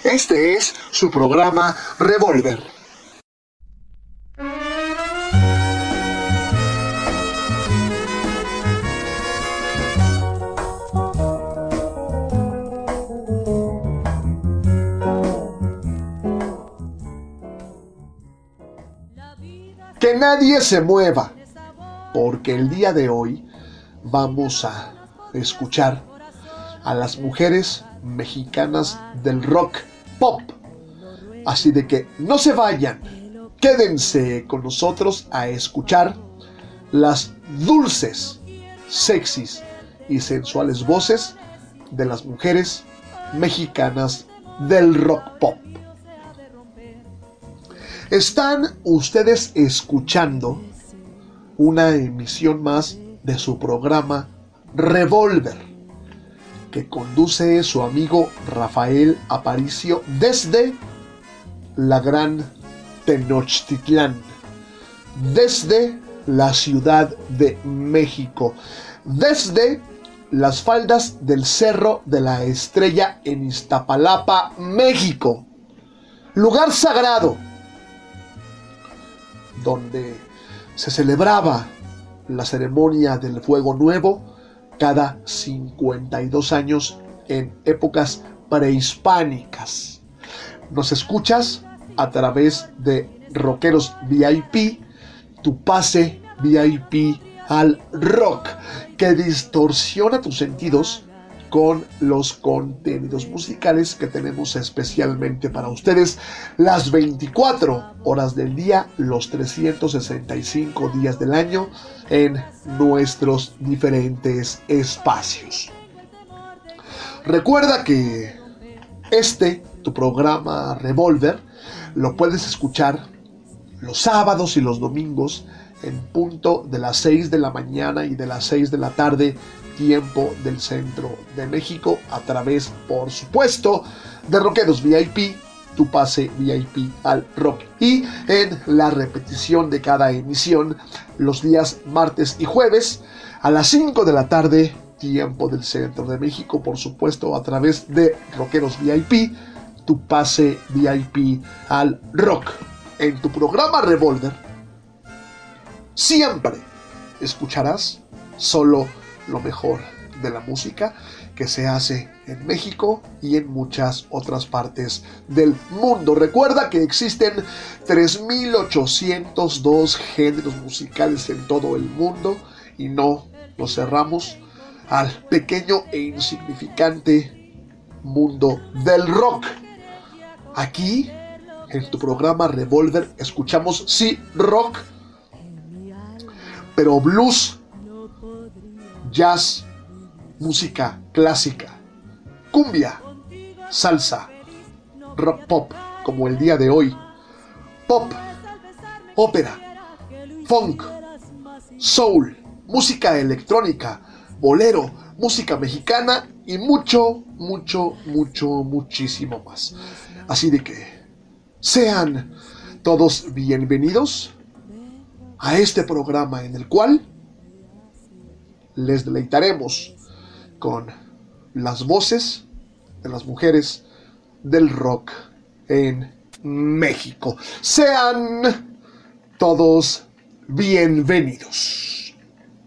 Este es su programa Revólver. Que nadie se mueva, porque el día de hoy vamos a escuchar a las mujeres mexicanas del rock pop. Así de que no se vayan, quédense con nosotros a escuchar las dulces, sexys y sensuales voces de las mujeres mexicanas del rock pop. Están ustedes escuchando una emisión más de su programa Revólver, que conduce su amigo Rafael Aparicio desde la gran Tenochtitlán, desde la Ciudad de México, desde las faldas del Cerro de la Estrella en Iztapalapa, México, lugar sagrado donde se celebraba la ceremonia del Fuego Nuevo cada 52 años en épocas prehispánicas. Nos escuchas a través de Rockeros VIP, tu pase VIP al rock, que distorsiona tus sentidos con los contenidos musicales que tenemos especialmente para ustedes las 24 horas del día, los 365 días del año en nuestros diferentes espacios. Recuerda que tu programa Revólver, lo puedes escuchar los sábados y los domingos en punto de las 6 de la mañana y de las 6 de la tarde, tiempo del centro de México, a través, por supuesto, de Rockeros VIP, tu pase VIP al rock, y en la repetición de cada emisión los días martes y jueves a las 5 de la tarde, tiempo del centro de México, por supuesto, a través de Rockeros VIP, tu pase VIP al rock. En tu programa Revólver siempre escucharás solo lo mejor de la música que se hace en México y en muchas otras partes del mundo. Recuerda que existen 3,802 géneros musicales en todo el mundo y no nos cerramos al pequeño e insignificante mundo del rock. Aquí, en tu programa Revólver, escuchamos sí rock, pero blues, jazz, música clásica, cumbia, salsa, rock pop, como el día de hoy, pop, ópera, funk, soul, música electrónica, bolero, música mexicana y muchísimo más. Así de que sean todos bienvenidos a este programa en el cual les deleitaremos con las voces de las mujeres del rock en México. Sean todos bienvenidos.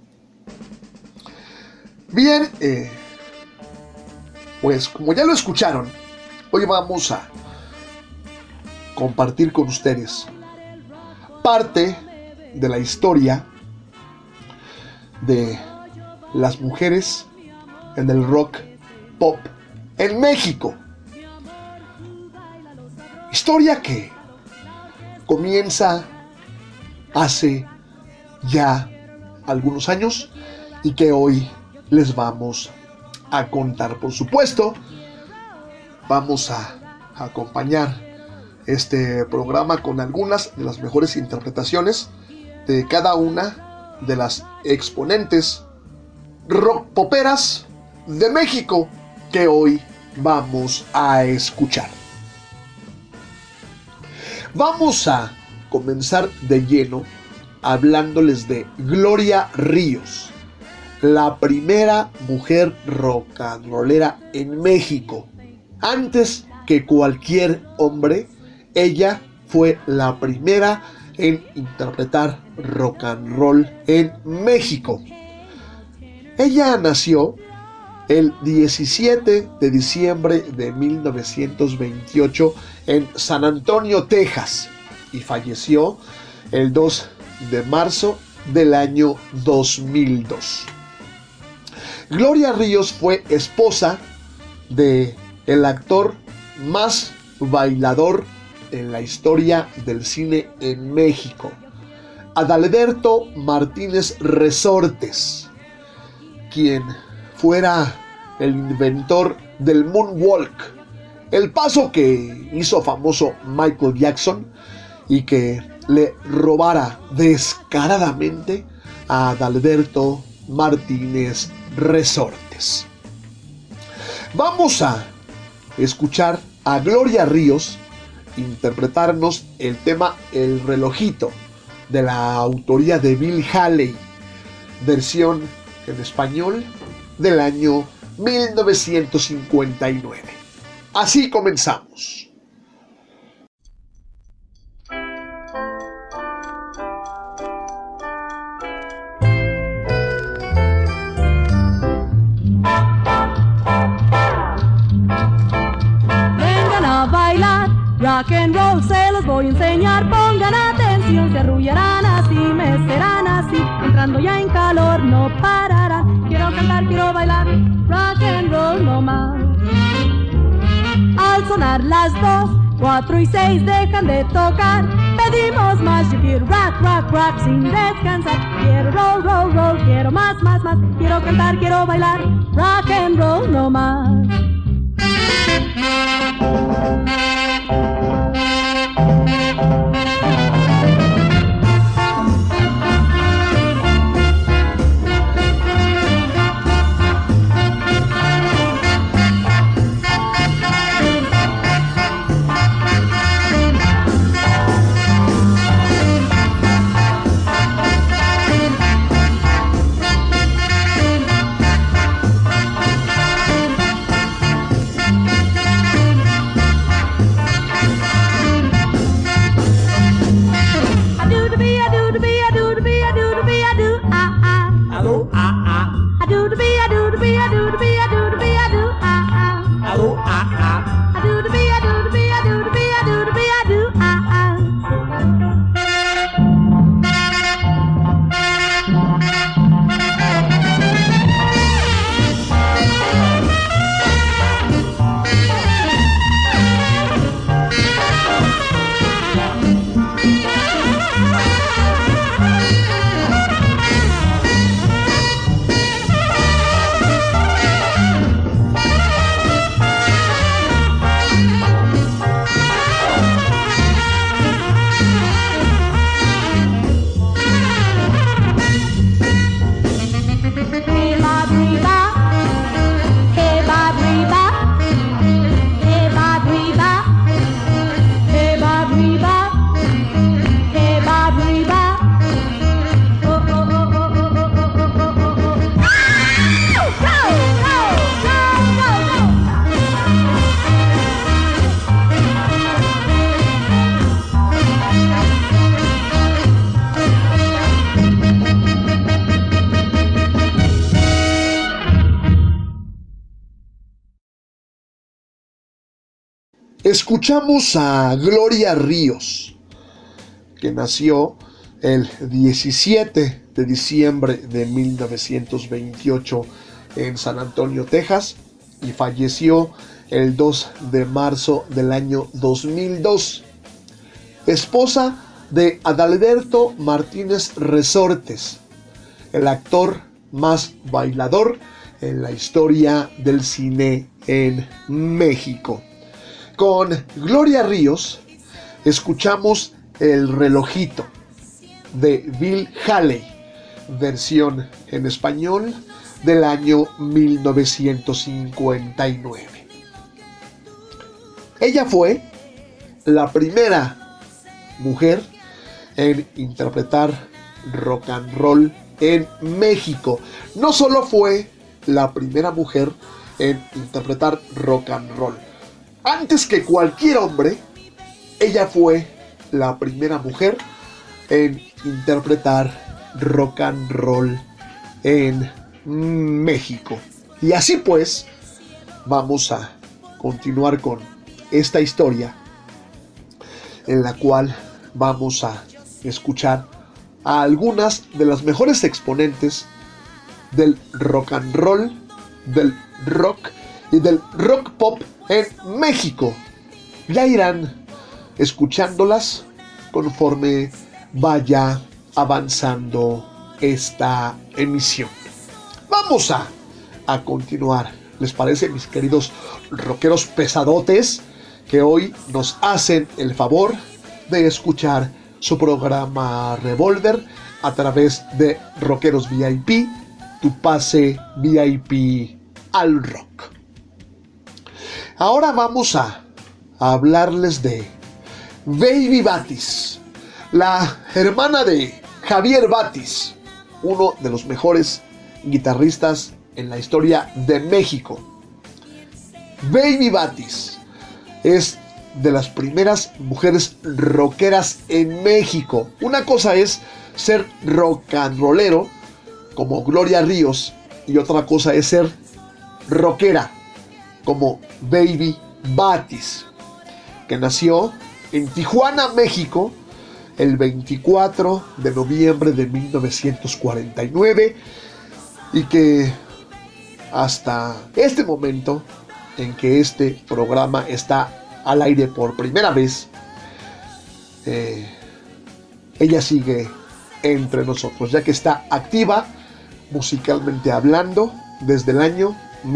Bien, pues como ya lo escucharon, hoy vamos a compartir con ustedes parte de la historia de las mujeres en el rock pop en México. Historia que comienza hace ya algunos años y que hoy les vamos a contar. Por supuesto, vamos a acompañar este programa con algunas de las mejores interpretaciones de cada una de las exponentes rock poperas de México que hoy vamos a escuchar. Vamos a comenzar de lleno hablándoles de Gloria Ríos, la primera mujer rock and rollera en México, antes que cualquier hombre, ella fue la primera en interpretar rock and roll en México. Ella nació el 17 de diciembre de 1928 en San Antonio, Texas, y falleció el 2 de marzo del año 2002. Gloria Ríos fue esposa de el actor más bailador en la historia del cine en México, Adalberto Martínez Resortes, quien fuera el inventor del moonwalk, el paso que hizo famoso Michael Jackson y que le robara descaradamente a Adalberto Martínez Resortes. Vamos a escuchar a Gloria Ríos interpretarnos el tema El Relojito, de la autoría de Bill Haley, versión en español del año 1959. Así comenzamos. Rock and roll se los voy a enseñar, pongan atención, se arrullarán así, me serán así, entrando ya en calor no pararán. Quiero cantar, quiero bailar, rock and roll no más. Al sonar las 2, 4 y 6 dejan de tocar, pedimos más, yo quiero rock, rock, rock sin descansar. Quiero roll, roll, roll, quiero más, más, más, quiero cantar, quiero bailar, rock and roll no más. Escuchamos a Gloria Ríos, que nació el 17 de diciembre de 1928 en San Antonio, Texas, y falleció el 2 de marzo del año 2002. Esposa de Adalberto Martínez Resortes, el actor más bailador en la historia del cine en México. Con Gloria Ríos escuchamos El Relojito de Bill Haley, versión en español del año 1959. Ella fue la primera mujer en interpretar rock and roll en México. No solo fue la primera mujer en interpretar rock and roll, antes que cualquier hombre, ella fue la primera mujer en interpretar rock and roll en México. Y así pues, vamos a continuar con esta historia en la cual vamos a escuchar a algunas de las mejores exponentes del rock and roll, del rock y del rock pop en México. Ya irán escuchándolas conforme vaya avanzando esta emisión. Vamos a continuar. ¿Les parece, mis queridos rockeros pesadotes, que hoy nos hacen el favor de escuchar su programa Revolver a través de Rockeros VIP, tu pase VIP al rock? Ahora vamos a hablarles de Baby Batis, la hermana de Javier Batis, uno de los mejores guitarristas en la historia de México. Baby Batis es de las primeras mujeres rockeras en México. Una cosa es ser rock and rollero como Gloria Ríos y otra cosa es ser rockera como Baby Batis, que nació en Tijuana, México, el 24 de noviembre de 1949 y que hasta este momento en que este programa está al aire por primera vez, ella sigue entre nosotros, ya que está activa musicalmente hablando desde el año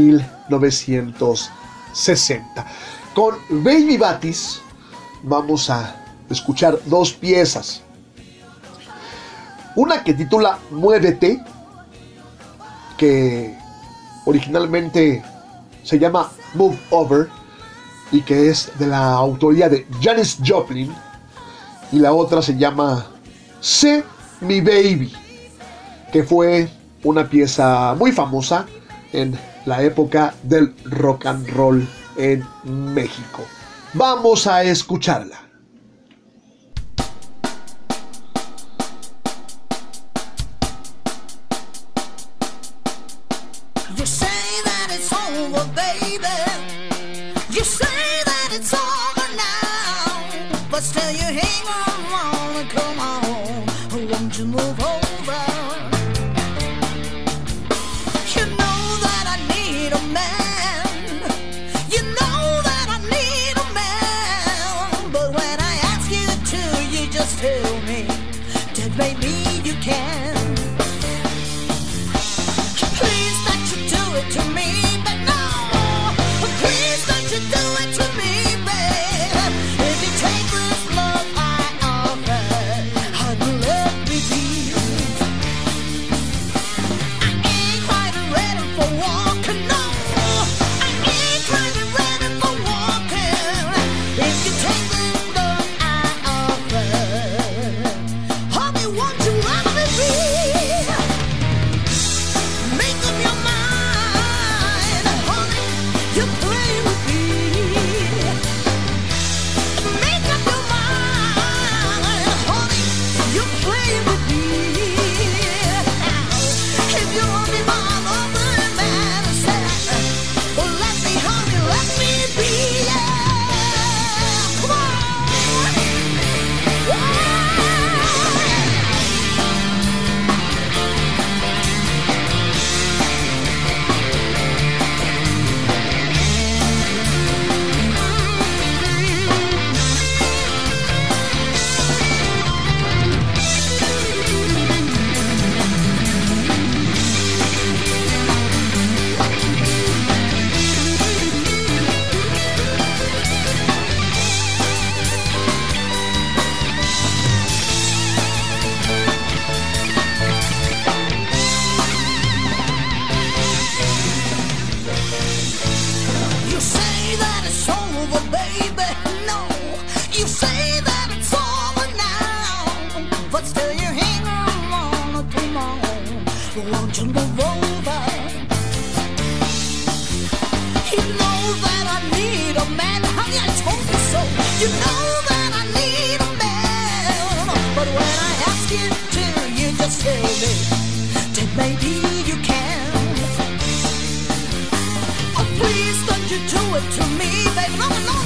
1960. Con Baby Batis vamos a escuchar dos piezas. Una que titula Muévete, que originalmente se llama Move Over y que es de la autoría de Janis Joplin, y la otra se llama Sé Mi Baby, que fue una pieza muy famosa en la época del rock and roll en México. Vamos a escucharla. You say that it's over, baby. You say that it's over now, but still you hang on and come on. Won't you move over? You know that I need a man. You know that I need a man. But when I ask you to, you just tell me that baby you can. Please don't you do it to me, but no. Please don't you do it to me, babe. If you take this love I offer, how to let me be. I ain't quite ready for walking, no. I ain't quite ready for walking. If you take this love I offer, honey, won't you let me be? Make up your mind, honey, you play with me. Make up your mind, honey, you play with me. If you want me by another man, well, let me, honey, let me be. Yeah. Come on. You know that I need a man, but when I ask you to, you just tell me that maybe you can. Oh, please don't you do it to me, baby. No, no.